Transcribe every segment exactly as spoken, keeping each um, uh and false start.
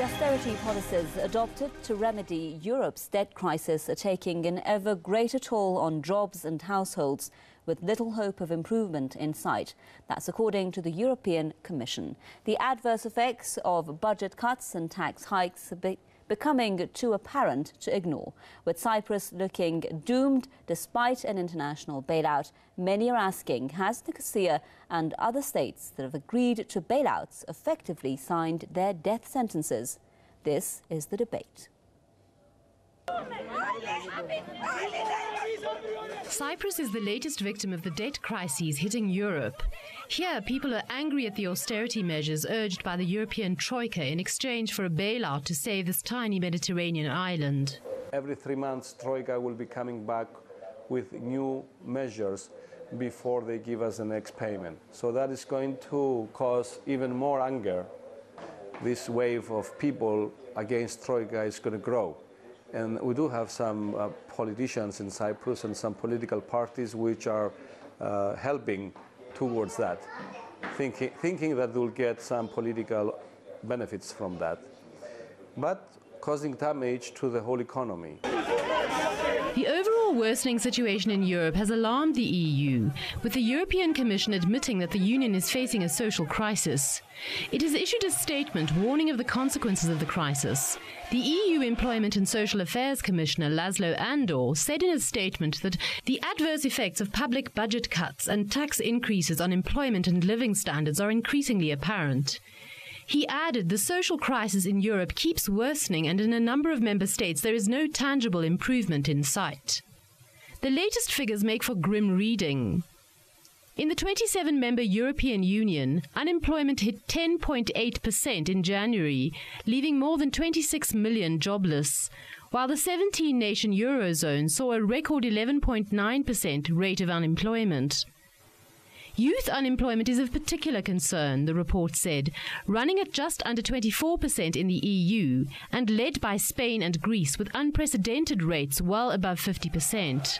The austerity policies adopted to remedy Europe's debt crisis are taking an ever greater toll on jobs and households, with little hope of improvement in sight. That's according to the European Commission. The adverse effects of budget cuts and tax hikes are be becoming too apparent to ignore. With Cyprus looking doomed despite an international bailout, many are asking, has Nicosia and other states that have agreed to bailouts effectively signed their death sentences? This is the debate. Cyprus is the latest victim of the debt crises hitting Europe. Here, people are angry at the austerity measures urged by the European Troika in exchange for a bailout to save this tiny Mediterranean island. Every three months, Troika will be coming back with new measures before they give us the next payment. So that is going to cause even more anger. This wave of people against Troika is going to grow. And we do have some uh, politicians in Cyprus and some political parties which are uh, helping towards that, thinking, thinking that they'll get some political benefits from that, but causing damage to the whole economy. The overall worsening situation in Europe has alarmed the E U, with the European Commission admitting that the Union is facing a social crisis. It has issued a statement warning of the consequences of the crisis. The E U Employment and Social Affairs Commissioner Laszlo Andor said in a statement that the adverse effects of public budget cuts and tax increases on employment and living standards are increasingly apparent. He added the social crisis in Europe keeps worsening, and in a number of member states there is no tangible improvement in sight. The latest figures make for grim reading. In the twenty-seven member European Union, unemployment hit ten point eight percent in January, leaving more than twenty-six million jobless, while the seventeen nation Eurozone saw a record eleven point nine percent rate of unemployment. Youth unemployment is of particular concern, the report said, running at just under twenty-four percent in the E U and led by Spain and Greece with unprecedented rates well above fifty percent.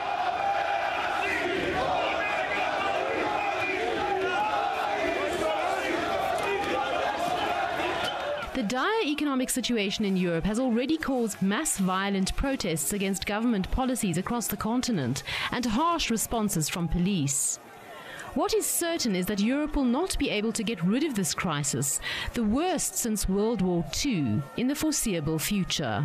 The dire economic situation in Europe has already caused mass violent protests against government policies across the continent and harsh responses from police. What is certain is that Europe will not be able to get rid of this crisis, the worst since World War Two, in the foreseeable future.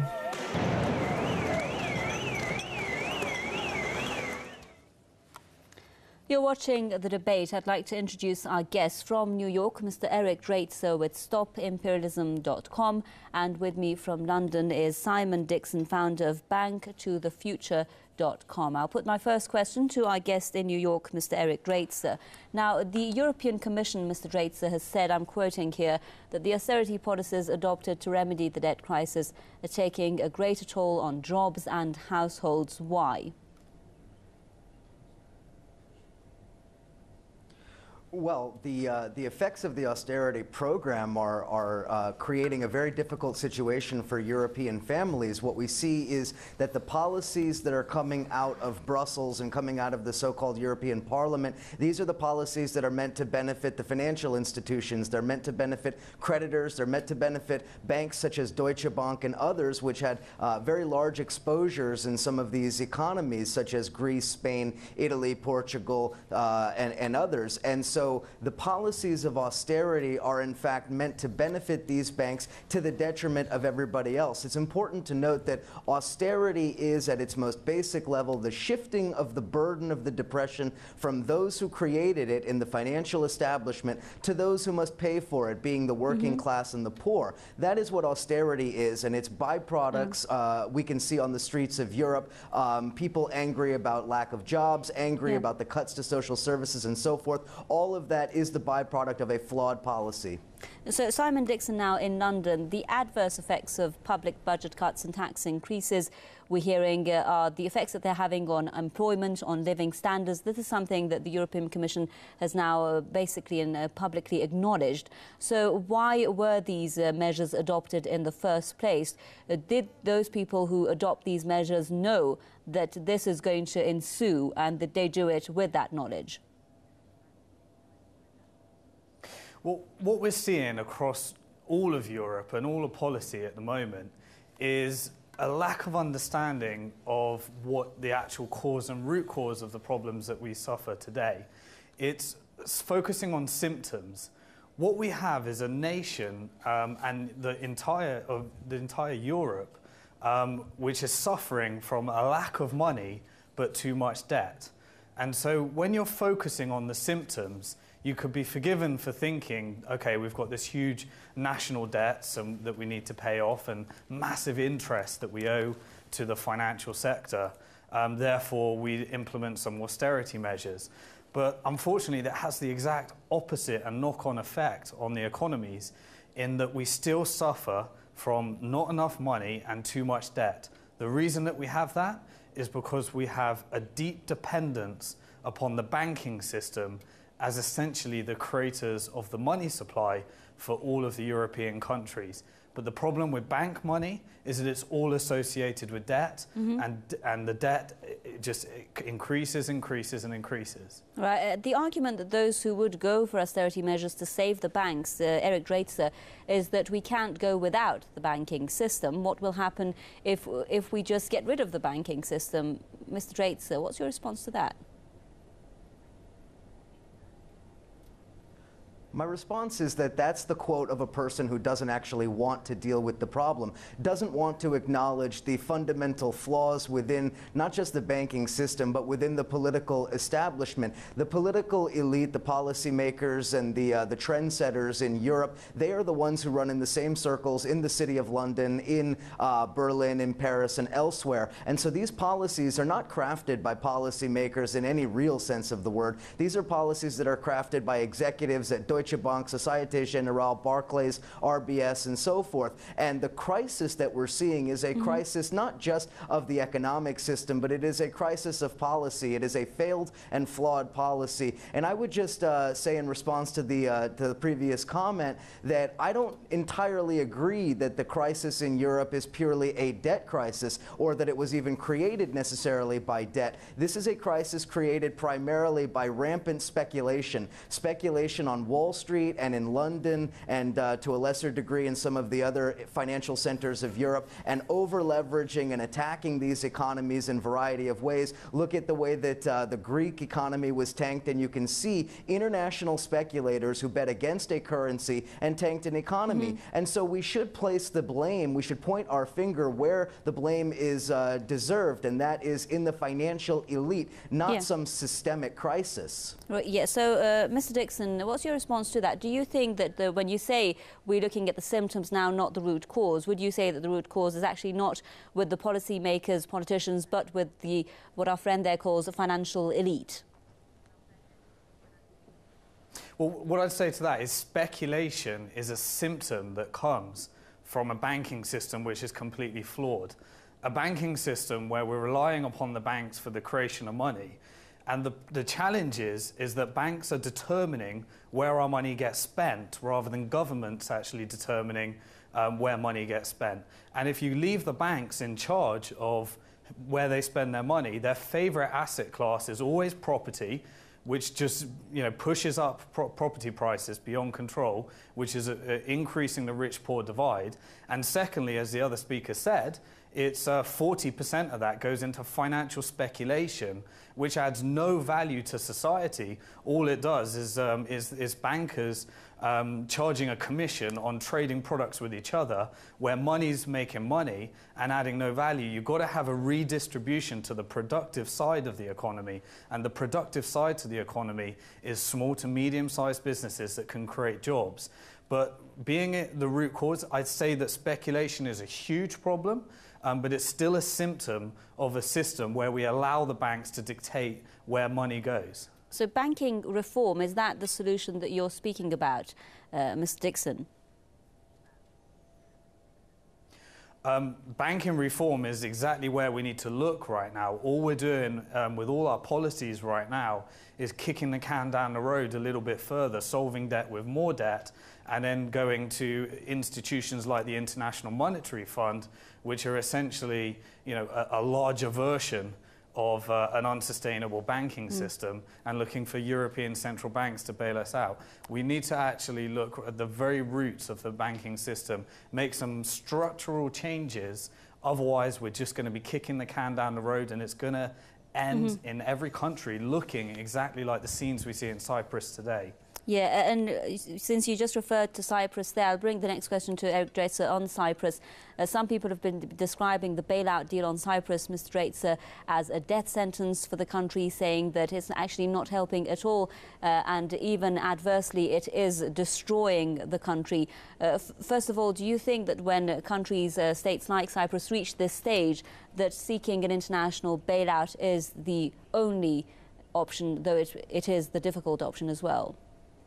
You're watching the debate. I'd like to introduce our guest from New York, Mister Eric Draitser with stop imperialism dot com. And with me from London is Simon Dixon, founder of bank to the future dot com. I'll put my first question to our guest in New York, Mister Eric Draitser. Now, the European Commission, Mister Draitser, has said, I'm quoting here, that the austerity policies adopted to remedy the debt crisis are taking a greater toll on jobs and households. Why? Well, the, uh, the effects of the austerity program are, are uh, creating a very difficult situation for European families. What we see is that the policies that are coming out of Brussels and coming out of the so-called European Parliament, these are the policies that are meant to benefit the financial institutions. They're meant to benefit creditors. They're meant to benefit banks such as Deutsche Bank and others, which had uh, very large exposures in some of these economies, such as Greece, Spain, Italy, Portugal, uh, and, and others. And so So the policies of austerity are in fact meant to benefit these banks to the detriment of everybody else. It's important to note that austerity is at its most basic level the shifting of the burden of the depression from those who created it in the financial establishment to those who must pay for it, being the working mm-hmm. class and the poor. That is what austerity is, and its byproducts mm-hmm. uh, we can see on the streets of Europe. Um, people angry about lack of jobs, angry yeah. about the cuts to social services and so forth. All of that is the byproduct of a flawed policy. So, Simon Dixon, now in London, the adverse effects of public budget cuts and tax increases we're hearing uh, are the effects that they're having on employment, on living standards. This is something that the European Commission has now uh, basically and uh, publicly acknowledged. So why were these uh, measures adopted in the first place? Uh, did those people who adopt these measures know that this is going to ensue and that they do it with that knowledge? Well, what we're seeing across all of Europe and all of policy at the moment is a lack of understanding of what the actual cause and root cause of the problems that we suffer today. It's focusing on symptoms. What we have is a nation um, and the entire of the entire Europe, um, which is suffering from a lack of money but too much debt. And so when you're focusing on the symptoms, you could be forgiven for thinking, okay, we've got this huge national debts um, that we need to pay off and massive interest that we owe to the financial sector. Um, therefore, we implement some austerity measures. But unfortunately, that has the exact opposite and knock-on effect on the economies in that we still suffer from not enough money and too much debt. The reason that we have that is because we have a deep dependence upon the banking system as essentially the creators of the money supply for all of the European countries. But the problem with bank money is that it's all associated with debt, mm-hmm. and and the debt it just it increases, increases, and increases. Right. Uh, the argument that those who would go for austerity measures to save the banks, uh, Eric Draitser, is that we can't go without the banking system. What will happen if if we just get rid of the banking system? Mister Draitser, what's your response to that? My response is that that's the quote of a person who doesn't actually want to deal with the problem, doesn't want to acknowledge the fundamental flaws within not just the banking system, but within the political establishment. The political elite, the policymakers, and the, uh, the trendsetters in Europe, they are the ones who run in the same circles in the city of London, in uh, Berlin, in Paris, and elsewhere. And so these policies are not crafted by policymakers in any real sense of the word. These are policies that are crafted by executives at Deutsche Bank, Societe Generale, Barclays, R B S, and so forth. And the crisis that we're seeing is a mm-hmm. crisis not just of the economic system, but it is a crisis of policy. It is a failed and flawed policy. And I would just uh, say in response to the, uh, to the previous comment that I don't entirely agree that the crisis in Europe is purely a debt crisis or that it was even created necessarily by debt. This is a crisis created primarily by rampant speculation, speculation on Wall Street and in London and uh, to a lesser degree in some of the other financial centers of Europe, and over leveraging and attacking these economies in a variety of ways. Look at the way that uh, the Greek economy was tanked, and you can see international speculators who bet against a currency and tanked an economy. Mm-hmm. And so we should place the blame, we should point our finger where the blame is uh, deserved, and that is in the financial elite, not yeah. some systemic crisis. Right, yeah, so uh, Mister Dixon, what's your response to that? Do you think that the, when you say we're looking at the symptoms now, not the root cause, would you say that the root cause is actually not with the policymakers, politicians, but with the what our friend there calls the financial elite? Well, what I'd say to that is speculation is a symptom that comes from a banking system which is completely flawed. A banking system where we're relying upon the banks for the creation of money. And the, the challenge is, is that banks are determining where our money gets spent rather than governments actually determining um, where money gets spent. And if you leave the banks in charge of where they spend their money, their favorite asset class is always property, which just you know pushes up pro property prices beyond control, which is uh, increasing the rich-poor divide. And secondly, as the other speaker said, it's uh, forty percent of that goes into financial speculation, which adds no value to society. All it does is, um, is, is bankers um, charging a commission on trading products with each other, where money's making money and adding no value. You've got to have a redistribution to the productive side of the economy. And the productive side to the economy is small to medium-sized businesses that can create jobs. But being it the root cause, I'd say that speculation is a huge problem. Um, but it's still a symptom of a system where we allow the banks to dictate where money goes. So banking reform, is that the solution that you're speaking about, uh, Mister Dixon? Um, banking reform is exactly where we need to look right now. All we're doing um, with all our policies right now is kicking the can down the road a little bit further, solving debt with more debt, and then going to institutions like the International Monetary Fund, which are essentially, you know, a, a larger version of uh, an unsustainable banking mm. system and looking for European central banks to bail us out. We need to actually look at the very roots of the banking system, make some structural changes. Otherwise, we're just going to be kicking the can down the road, and it's going to end mm-hmm. in every country looking exactly like the scenes we see in Cyprus today. Yeah, and since you just referred to Cyprus there, I'll bring the next question to Eric Draitser on Cyprus. Uh, some people have been describing the bailout deal on Cyprus, Mister Draitser, as a death sentence for the country, saying that it's actually not helping at all, uh, and even adversely, it is destroying the country. Uh, first of all, do you think that when countries, uh, states like Cyprus, reach this stage, that seeking an international bailout is the only option, though it, it is the difficult option as well?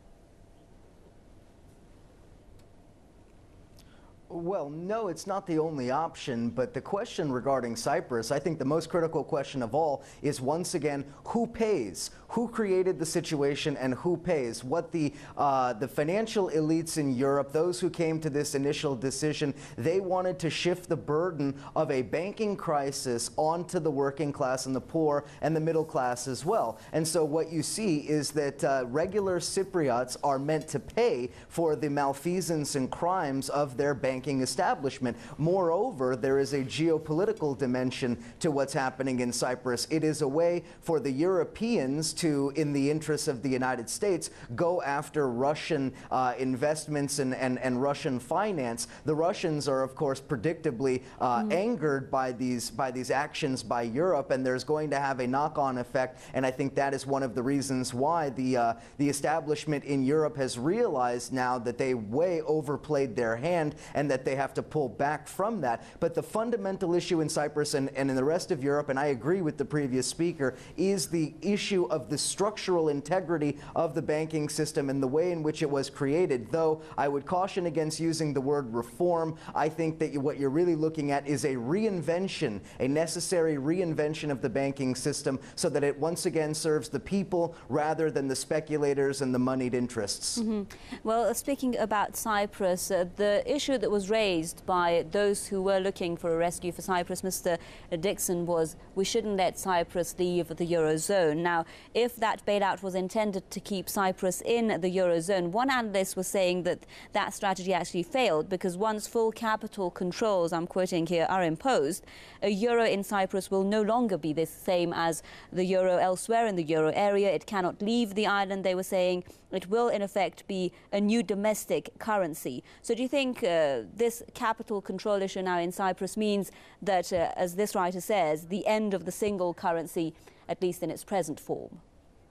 Well, no, it's not the only option, but the question regarding Cyprus, I think the most critical question of all is, once again, who pays? Who created the situation and who pays? What the, uh, the financial elites in Europe, those who came to this initial decision, they wanted to shift the burden of a banking crisis onto the working class and the poor and the middle class as well. And so what you see is that uh, regular Cypriots are meant to pay for the malfeasance and crimes of their banking establishment. Moreover, there is a geopolitical dimension to what's happening in Cyprus. It is a way for the Europeans to, in the interests of the United States, go after Russian uh, investments and, and, and Russian finance. The Russians are, of course, predictably uh, mm-hmm. angered by these, by these actions by Europe, and there's going to have a knock-on effect, and I think that is one of the reasons why the, uh, the establishment in Europe has realized now that they way overplayed their hand and that they have to pull back from that. But the fundamental issue in Cyprus and, and in the rest of Europe, and I agree with the previous speaker, is the issue of the structural integrity of the banking system and the way in which it was created. Though I would caution against using the word reform. I think that what you're really looking at is a reinvention, a necessary reinvention of the banking system so that it once again serves the people rather than the speculators and the moneyed interests. Mm-hmm. Well, speaking about Cyprus, uh, the issue that was raised by those who were looking for a rescue for Cyprus, Mister Dixon, was we shouldn't let Cyprus leave the Eurozone. Now, if that bailout was intended to keep Cyprus in the Eurozone, one analyst was saying that that strategy actually failed because once full capital controls, I'm quoting here, are imposed, a euro in Cyprus will no longer be the same as the euro elsewhere in the euro area. It cannot leave the island, they were saying. It will, in effect, be a new domestic currency. So do you think uh, this capital control issue now in Cyprus means that, uh, as this writer says, the end of the single currency, at least in its present form?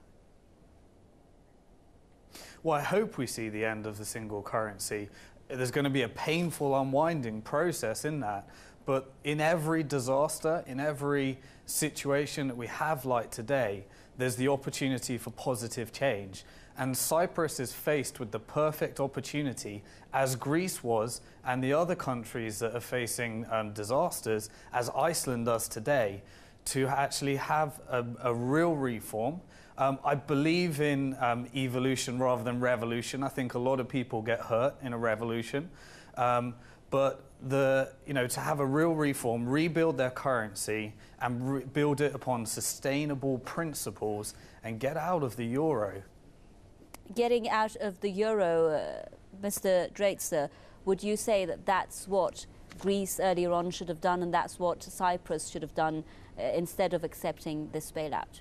Well, I hope we see the end of the single currency. There's going to be a painful unwinding process in that. But in every disaster, in every situation that we have like today, there's the opportunity for positive change. And Cyprus is faced with the perfect opportunity, as Greece was, and the other countries that are facing um, disasters, as Iceland does today, to actually have a, a real reform. Um, I believe in um, evolution rather than revolution. I think a lot of people get hurt in a revolution. Um, but the, you know, to have a real reform, rebuild their currency and re build it upon sustainable principles and get out of the euro. Getting out of the euro, uh, Mister Draitser, would you say that that's what Greece earlier on should have done and that's what Cyprus should have done uh, instead of accepting this bailout?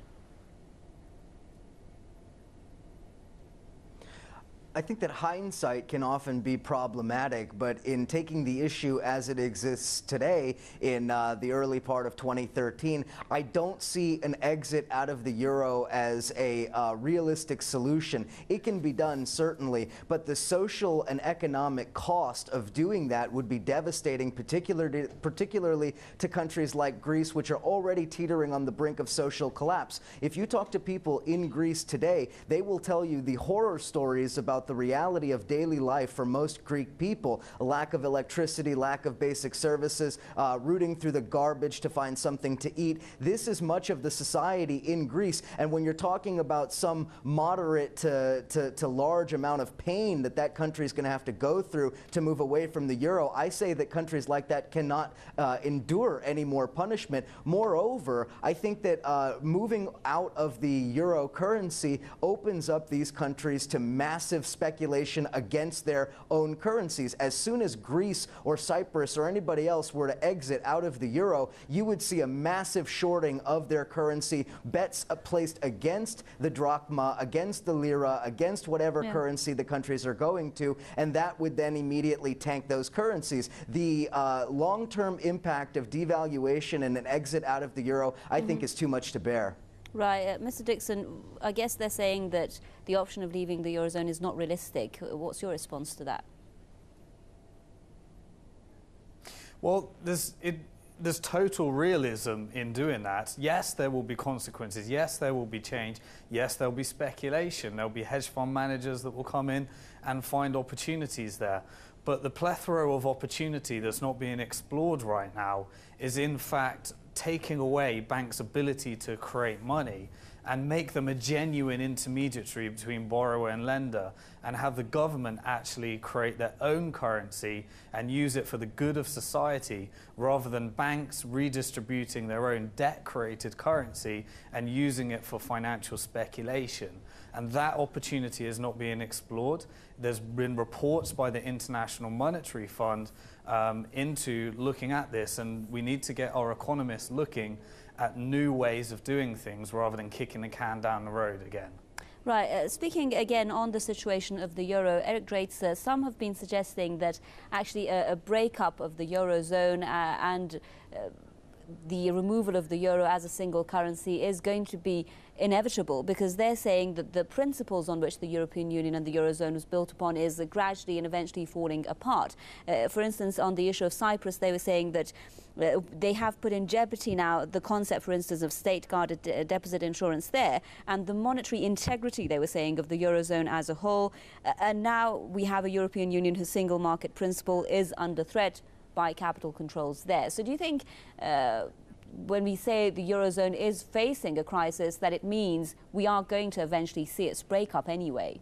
I think that hindsight can often be problematic, but in taking the issue as it exists today in uh, the early part of twenty thirteen, I don't see an exit out of the euro as a uh, realistic solution. It can be done, certainly, but the social and economic cost of doing that would be devastating, particularly, particularly to countries like Greece, which are already teetering on the brink of social collapse. If you talk to people in Greece today, they will tell you the horror stories about about the reality of daily life for most Greek people, a lack of electricity, lack of basic services, uh, rooting through the garbage to find something to eat. This is much of the society in Greece. And when you're talking about some moderate to, to, to large amount of pain that that country is going to have to go through to move away from the euro, I say that countries like that cannot uh, endure any more punishment. Moreover, I think that uh, moving out of the euro currency opens up these countries to massive speculation against their own currencies. As soon as Greece or Cyprus or anybody else were to exit out of the euro, you would see a massive shorting of their currency, bets placed against the drachma, against the lira, against whatever yeah. currency the countries are going to, and that would then immediately tank those currencies. The uh, long-term impact of devaluation and an exit out of the euro, I mm-hmm. think, is too much to bear. Right. Uh, Mister Dixon, I guess they're saying that the option of leaving the Eurozone is not realistic. What's your response to that? Well, there's, it, there's total realism in doing that. Yes, there will be consequences. Yes, there will be change. Yes, there'll be speculation. There'll be hedge fund managers that will come in and find opportunities there. But the plethora of opportunity that's not being explored right now is, in fact, taking away banks' ability to create money and make them a genuine intermediary between borrower and lender, and have the government actually create their own currency and use it for the good of society, rather than banks redistributing their own debt-created currency and using it for financial speculation. And that opportunity is not being explored. There's been reports by the International Monetary Fund um, into looking at this, and we need to get our economists looking at new ways of doing things rather than kicking the can down the road again. Right. Uh, speaking again on the situation of the euro, Eric Drates, uh, some have been suggesting that actually a, a breakup of the eurozone uh, and uh, the removal of the euro as a single currency is going to be inevitable, because they're saying that the principles on which the European Union and the Eurozone was built upon is uh, gradually and eventually falling apart. Uh, for instance, on the issue of Cyprus, they were saying that uh, they have put in jeopardy now the concept, for instance, of state-guarded de deposit insurance there, and the monetary integrity, they were saying, of the Eurozone as a whole. Uh, and now we have a European Union whose single market principle is under threat by capital controls there. So do you think uh, when we say the Eurozone is facing a crisis, that it means we are going to eventually see its breakup anyway?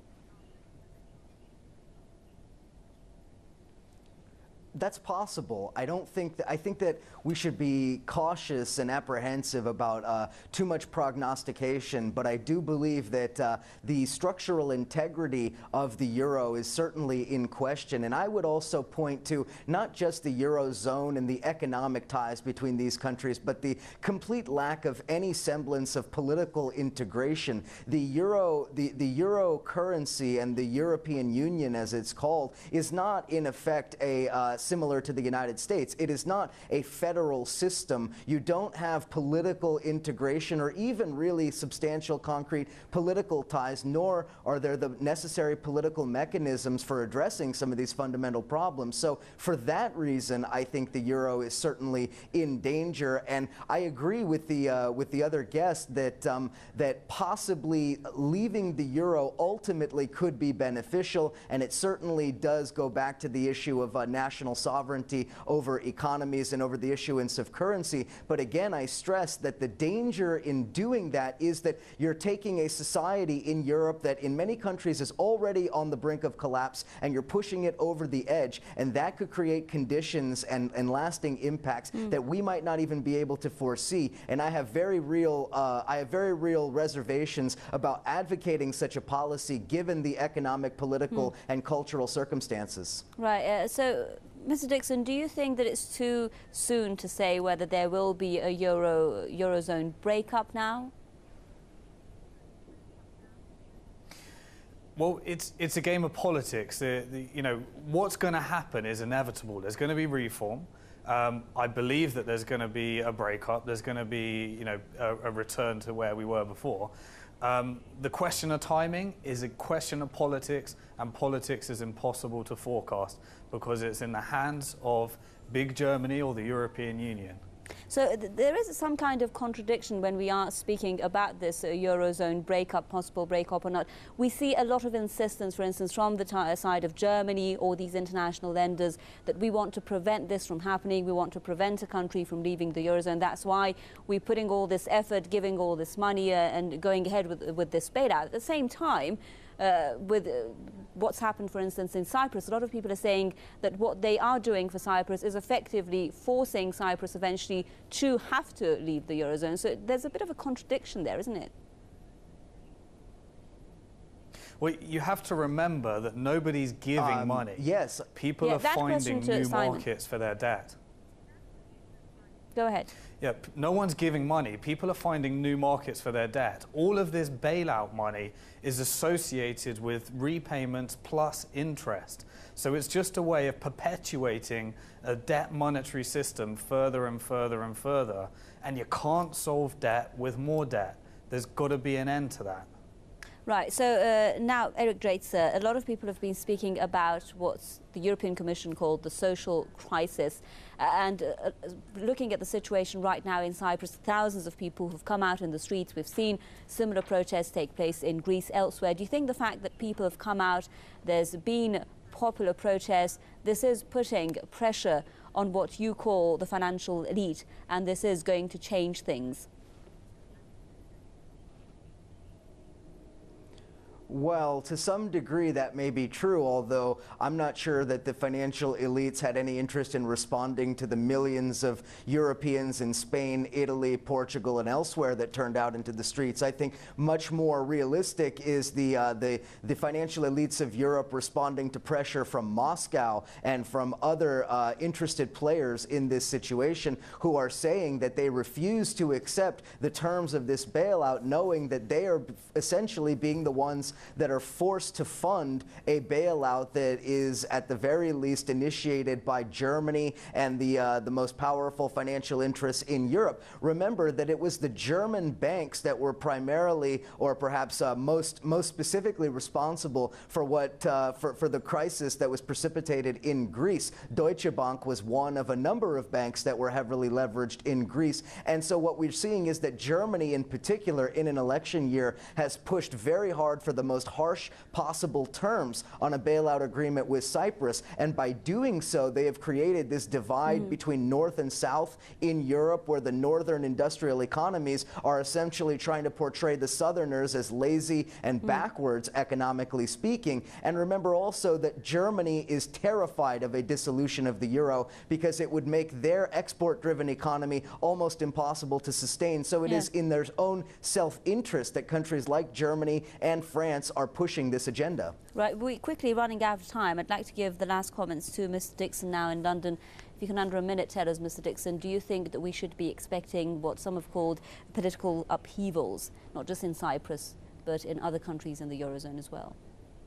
That's possible. I don't think that, I think that we should be cautious and apprehensive about uh, too much prognostication, but I do believe that uh, the structural integrity of the euro is certainly in question. And I would also point to not just the Eurozone and the economic ties between these countries, but the complete lack of any semblance of political integration. The euro, the, the euro currency and the European Union, as it's called, is not in effect a uh, similar to the United States. It is not a federal system. You don't have political integration or even really substantial concrete political ties, nor are there the necessary political mechanisms for addressing some of these fundamental problems. So for that reason, I think the euro is certainly in danger. And I agree with the uh, with the other guest that um, that possibly leaving the euro ultimately could be beneficial, and it certainly does go back to the issue of uh, national sovereignty over economies and over the issuance of currency. But again, I stress that the danger in doing that is that you're taking a society in Europe that in many countries is already on the brink of collapse, and you're pushing it over the edge, and that could create conditions and, and lasting impacts mm. that we might not even be able to foresee. And I have very real, uh, I have very real reservations about advocating such a policy given the economic, political, mm. and cultural circumstances. Right. Uh, so. Mister Dixon, do you think that it's too soon to say whether there will be a Euro, Eurozone breakup now? Well, it's, it's a game of politics. The, the, you know, what's going to happen is inevitable. There's going to be reform. Um, I believe that there's going to be a breakup. There's going to be, you know, a, a return to where we were before. Um, the question of timing is a question of politics, and politics is impossible to forecast because it's in the hands of big Germany or the European Union. So th there is some kind of contradiction when we are speaking about this uh, Eurozone breakup, possible breakup or not. We see a lot of insistence, for instance, from the side of Germany or these international lenders that we want to prevent this from happening. We want to prevent a country from leaving the Eurozone. That's why we're putting all this effort, giving all this money uh, and going ahead with, with this bailout. At the same time, Uh, with uh, what's happened, for instance, in Cyprus, a lot of people are saying that what they are doing for Cyprus is effectively forcing Cyprus eventually to have to leave the Eurozone. So there's a bit of a contradiction there, isn't it? Well, you have to remember that nobody's giving Um, money. yes. People Yeah, are that finding question to new Simon. markets for their debt. Go ahead. Yeah, p- no one's giving money. People are finding new markets for their debt. All of this bailout money is associated with repayments plus interest. So it's just a way of perpetuating a debt monetary system further and further and further. And you can't solve debt with more debt. There's got to be an end to that. Right, so uh, now, Eric Draitser, a lot of people have been speaking about what the European Commission called the social crisis. Uh, and uh, uh, looking at the situation right now in Cyprus, thousands of people who've come out in the streets. We've seen similar protests take place in Greece, elsewhere. Do you think the fact that people have come out, there's been popular protests, this is putting pressure on what you call the financial elite, and this is going to change things? Well, to some degree that may be true, although I'm not sure that the financial elites had any interest in responding to the millions of Europeans in Spain, Italy, Portugal, and elsewhere that turned out into the streets. I think much more realistic is the, uh, the, the financial elites of Europe responding to pressure from Moscow and from other uh, interested players in this situation who are saying that they refuse to accept the terms of this bailout, knowing that they are essentially being the ones that are forced to fund a bailout that is at the very least initiated by Germany and the, uh, the most powerful financial interests in Europe. Remember that it was the German banks that were primarily, or perhaps uh, most, most specifically responsible for, what, uh, for, for the crisis that was precipitated in Greece. Deutsche Bank was one of a number of banks that were heavily leveraged in Greece. And so what we're seeing is that Germany in particular in an election year has pushed very hard for the most harsh possible terms on a bailout agreement with Cyprus. And by doing so, they have created this divide mm. between North and South in Europe, where the northern industrial economies are essentially trying to portray the Southerners as lazy and mm. backwards, economically speaking. And remember also that Germany is terrified of a dissolution of the euro because it would make their export-driven economy almost impossible to sustain. So it yeah. is in their own self-interest that countries like Germany and France are pushing this agenda. Right, we're quickly running out of time. I'd like to give the last comments to Mister Dixon now in London. If you can, under a minute, tell us, Mister Dixon, do you think that we should be expecting what some have called political upheavals, not just in Cyprus, but in other countries in the Eurozone as well?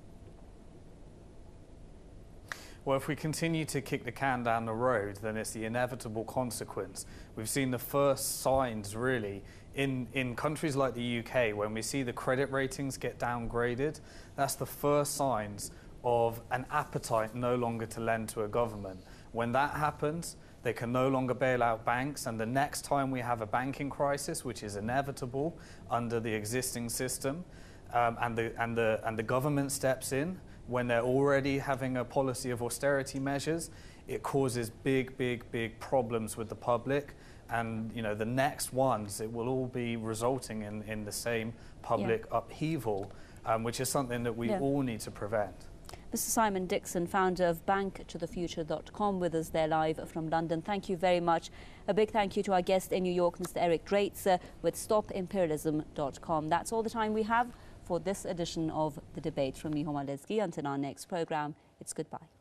Well, if we continue to kick the can down the road, then it's the inevitable consequence. We've seen the first signs, really, in, in countries like the U K, when we see the credit ratings get downgraded. That's the first signs of an appetite no longer to lend to a government. When that happens, they can no longer bail out banks, and the next time we have a banking crisis, which is inevitable under the existing system, um, and, the, and, the, and the government steps in, when they're already having a policy of austerity measures, it causes big, big, big problems with the public. And you know, the next ones, it will all be resulting in, in the same public yeah. upheaval, um, which is something that we yeah. all need to prevent. Mister Simon Dixon, founder of bank to the future dot com, with us there live from London. Thank you very much. A big thank you to our guest in New York, Mister Eric Draitser, with stop imperialism dot com. That's all the time we have for this edition of The Debate. From me, Homa Lezgi. Until our next programme, it's goodbye.